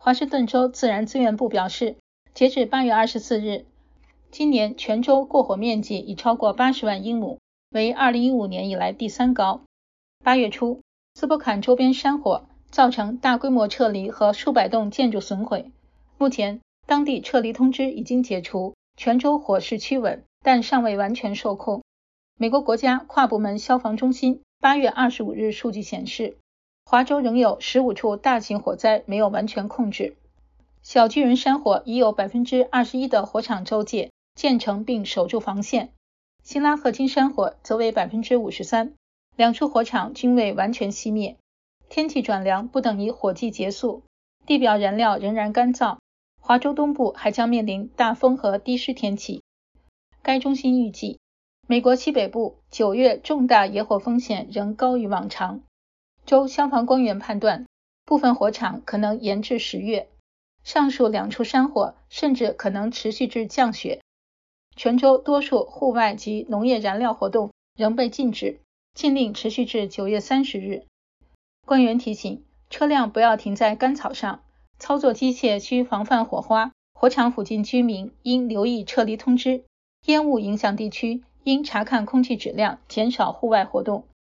华盛顿州自然资源部表示，截至8月24日，今年全州过火面积已超过80万英亩，为2015年以来第3高。8月初，斯波坎周边山火造成大规模撤离和数百栋建筑损毁。目前，当地撤离通知已经解除，全州火势趋稳，但尚未完全受控。美国国家跨部门消防中心8月25日数据显示，华州仍有15处大型火灾没有完全控制。小巨人山火已有 21% 的火场州界建成并守住防线，辛拉赫金山火则为 53%， 两处火场均未完全熄灭。天气转凉不等于火季结束，地表燃料仍然干燥，华州东部还将面临大风和低湿天气。该中心预计，美国西北部9月重大野火风险仍高于往常。州消防官员判断，部分火场可能延至10月。上述两处山火甚至可能持续至降雪。全州多数户外及农业燃料活动仍被禁止，禁令持续至9月30日。官员提醒，车辆不要停在干草上，操作机械需防范火花，火场附近居民应留意撤离通知，烟雾影响地区应查看空气质量，减少户外活动。